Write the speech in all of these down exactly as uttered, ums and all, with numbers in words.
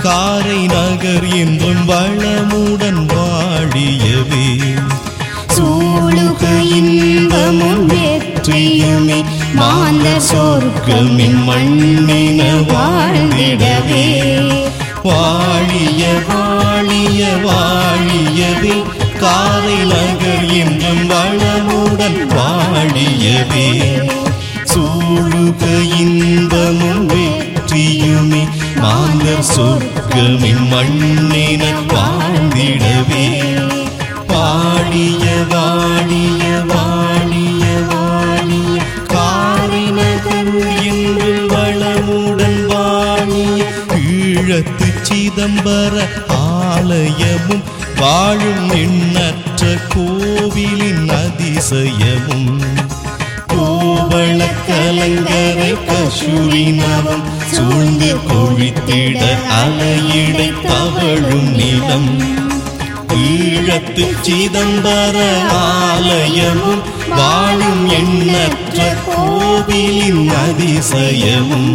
காரை நகர் என்றும் வளமுடன் வாழியவே சூழுக இன்பமும் வெற்றியுமே மாந்தர் சொர்க்கமின் மண்ணின வாழ்ந்திடவே வாழிய வாழிய வாழியவே காரை நகர் என்றும் வளமுடன் வாழியவே சூழுக இன்பமும் வெற்றியுமே மாந்தர் சொர்க்கமின் மண்ணின வாழ்ந்திடவே வாழிய வாழிய வாழிய வாழிய காரை நகர் என்றும் வளமுடன் வாழிய ஈழத்து சிதம்பர ஆலயமும் வாழும் எண்ணற்ற கோவிலின் அதிசயமும் கோவள கலங்கரை கசுரினவம் சூழ்ந்து கொழித்திட அலையிடை தவழும் நிலம் ஈழத்து சிதம்பர ஆலயமும் வாழும் எண்ணற்ற கோவிலின் அதிசயமும்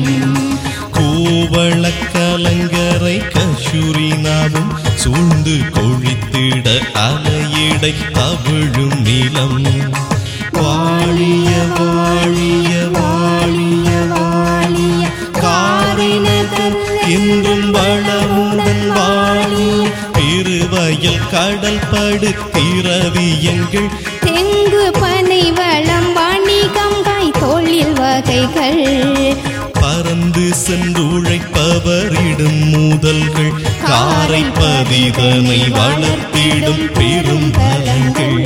கோவள கலங்கரை கசுரினவம் சூழ்ந்து கொழித்திட அலையிடை தவழும் நிலம் வாழிய வாழிய வாழிய வாழிய காரை நகர் என்றும் வளமுடன் வாழிய பெருவயல் கடல் படு திரவியங்கள் தெங்கு பனை வளம் வணிகம் கை தொழில் வகைகள் பறந்து சென்று உழைப்பவரிடும் முதல்கள் காரை பதிதனை வளர்த்திடும் பெரும் பலங்கள்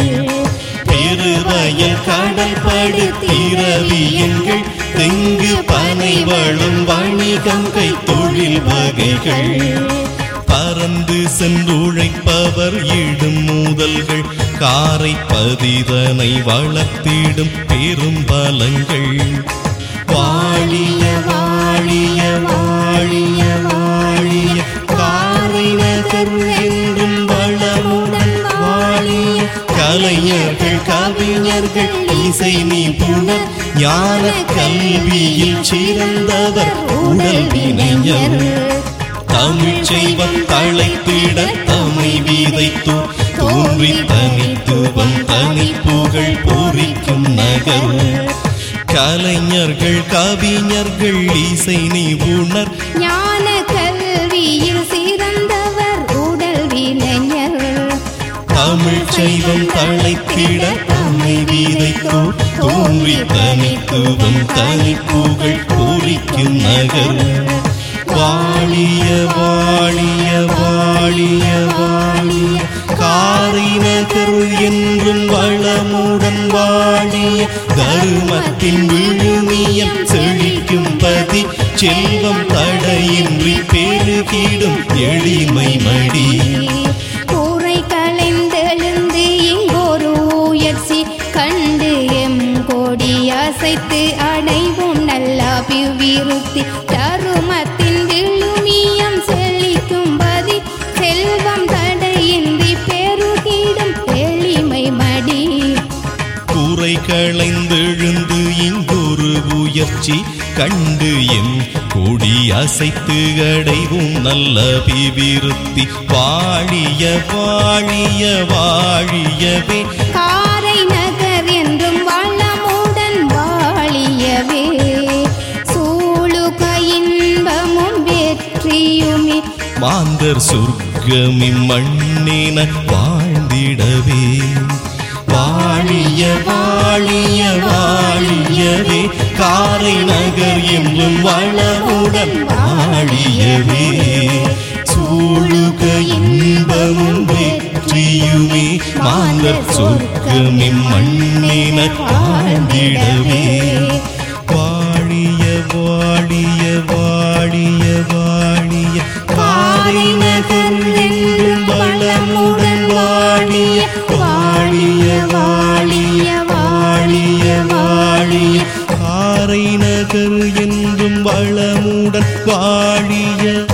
பெருவயல் கடல் படு திரவியங்கள் தெங்கு பனை வளம் வணிகம் கை தொழில் வகைகள் பறந்து சென்று உழைப்பவர் இடும் முதல்கள் காரை பதிதனை வளர்த்திடும் பெரும் பலங்கள் வாழிய வாழிய வாழிய வாழிய காரை நகர் என்றும் வளமுடன் வாழிய கலைஞர்கள் கவிஞர்கள் இசை நிபுணர் ஞான கல்வியில் சிறந்தவர் உடல் வினைஞர் தமிழ் செய்வம் தழைத்திட தமை விதைத்து தோன்றி தனித்துவம் தனி புகழ் பூரிக்கும் நகர் கலைஞர்கள் கவிஞர்கள் இசை நிபுணர் ஞான கல்வியில் சிறந்தவர் உடல் வினைஞர் தமிழ் செய்வம் தழைத்திட தமை விதைத்து தோன்றி தனித்துவம் தனி புகழ் பூரிக்கும் நகர் வாழிய வாழிய வாழிய வாழிய காரை நகர் என்றும் வளமுடன் வாழிய தருமத்தின் விழுமியம் செழிக்கும் பதி செல்வம் தடையின்றி பெருகிடும் எளிமை மடி கூரை கலைந்தெழுந்து இங்கொரு உயர்ச்சி கண்டு எம் கொடி அசைத்து அடைவோம் நல்ல அபிவிருத்தி தருமத்தின் விழுமியம் செழிக்கும் பதி செல்வம் தடையின்றி பெருகிடும் எளிமை மடி கூரை களைந்தெழுந்து இங்கொரு உயர்ச்சி கண்டு எம் கொடி அசைத்து அடைவும் நல்ல அபிவிருத்தி வாழிய வாழிய வாழியவே காரை நகர் என்றும் வளமுடன் வாழியவே சூழுக இன்பமும் வெற்றியுமே மாந்தர் சொர்க்கமின் மண்ணின வாழ்ந்திடவே வாழிய வாழிய வாழியவே காரை நகர் என்றும் வளமுடன் வாழியவே சூழுக இன்பமும் வெற்றியுமே மாந்தர் சொர்க்கமின் மண்ணின வாழ்ந்திடவே வாழிய வாழிய வாழிய வாழிய காரை நகர் என்றும் வளமுடன் வாழிய வாழிய வாழிய வாழிய வாழிய காரை நகர் என்றும் வளமுடன் வாழிய